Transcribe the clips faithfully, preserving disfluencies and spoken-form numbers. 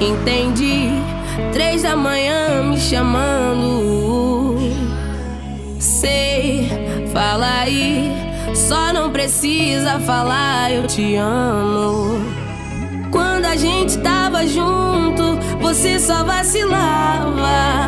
Entendi, três da manhã me chamando. Sei, fala aí, só não precisa falar eu te amo. Quando a gente tava junto, você só vacilava.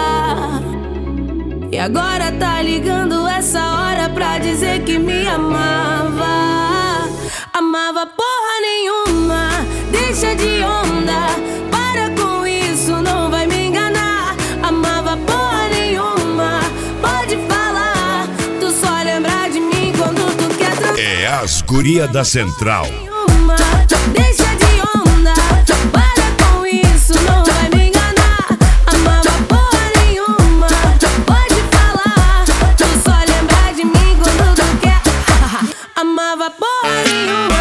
E agora tá ligando essa hora pra dizer que me amava. Amava porra nenhuma, deixa de onda, para com isso, não vai me enganar. Amava porra nenhuma, pode falar, tu só lembra de mim quando tu quer transar. É as guria da Central. Deixa de onda, para com isso, não vai me enganar. Amava porra nenhuma, pode falar, tu só lembra de mim quando tu quer. Amava porra nenhuma.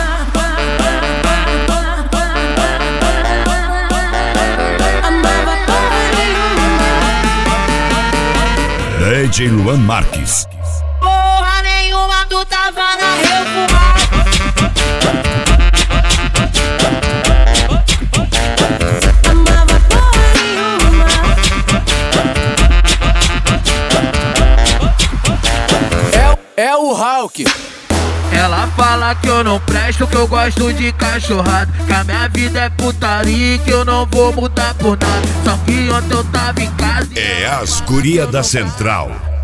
Amava porra nenhuma. D J Luan Marques. Porra nenhuma, tu tava na refumada. Amava porra nenhuma. É, é o Hulk. Ela fala que eu não presto, que eu gosto de cachorrada, que a minha vida é putaria e que eu não vou mudar por nada. Só que ontem eu tava em casa e É as guria da Central.